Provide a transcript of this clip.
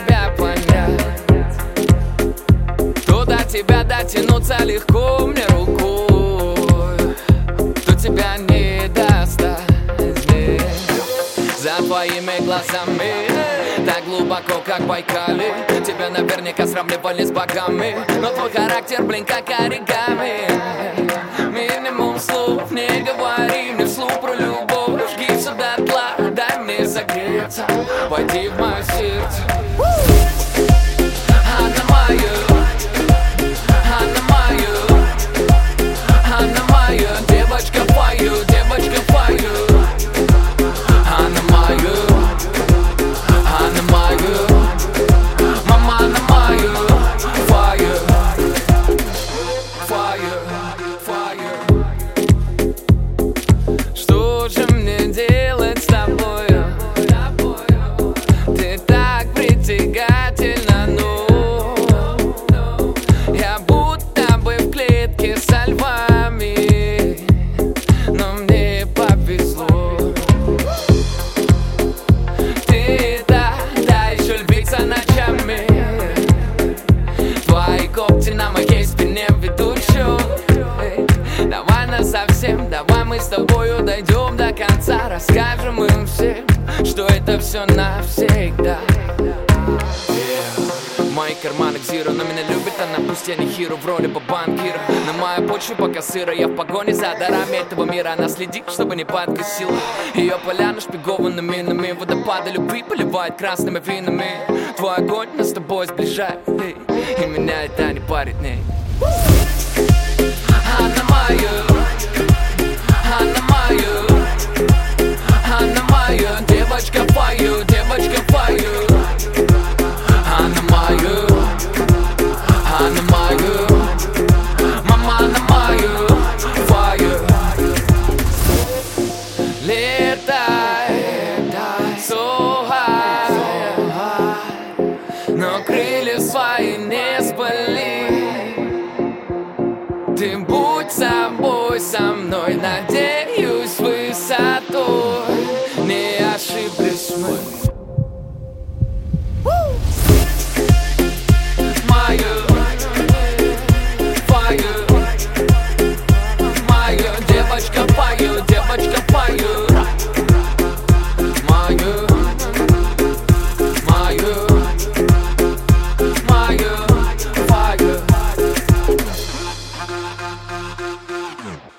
тебя понять. Туда тебя дотянуться легко мне рукой, кто тебя не достать здесь. За твоими глазами так глубоко, как в Байкале. Тебя наверняка сравнивали с богами, но твой характер, блин, как оригами. Минимум слов не говори мне вслух про любовь. Жги сюда дотла, дай мне согреться, войди в мое сердце. Она моя, она моя, она моя, девочка пою, девочка пою. Она моя, она моя, мама она моя. Fire, fire, fire. Что же мне делать с тобою? Ты так притягательна, но я будто бы в клетке со львами, но мне повезло. Ты да еще львица ночами. Твои когти на моей спине ведут счет. Давай насовсем, давай мы с тобою дойдем до конца. Расскажем им всем, что это все навсегда. Мои карманы зиро, но меня любит она, пусть я не хиро в роли банкира. На моей почве пока сыро, я в погоне за дарами этого мира. Она следит, чтобы не подкосила. Ее поля нашпигованы минами, водопады любви поливает красными винами. Твой огонь нас с тобой сближает, и меня это не парит, не. Она моя, она моя, она моя, девочка пою, девочка пою. Она моя, она моя, мама она моя. Fire, летай so high, но крылья свои не спали. Ты будь собой со мной, надеюсь, высотой не ошиблись мы. Девочка пою, девочка пою. Мою, мою, мою, фаю.